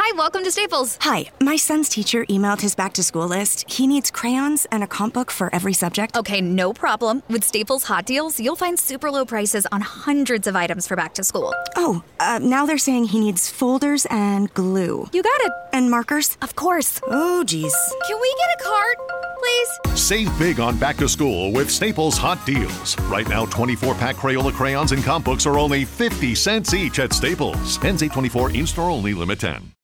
Hi, welcome to Staples. Hi, my son's teacher emailed his back-to-school list. He needs crayons and a comp book for every subject. Okay, no problem. With Staples Hot Deals, you'll find super low prices on hundreds of items for back to school. Oh, now they're saying he needs folders and glue. You got it. And markers? Of course. Oh, geez. Can we get a cart, please? Save big on back to school with Staples Hot Deals. Right now, 24-pack Crayola crayons and comp books are only 50 cents each at Staples. Ends 8/24, in-store only, limit 10.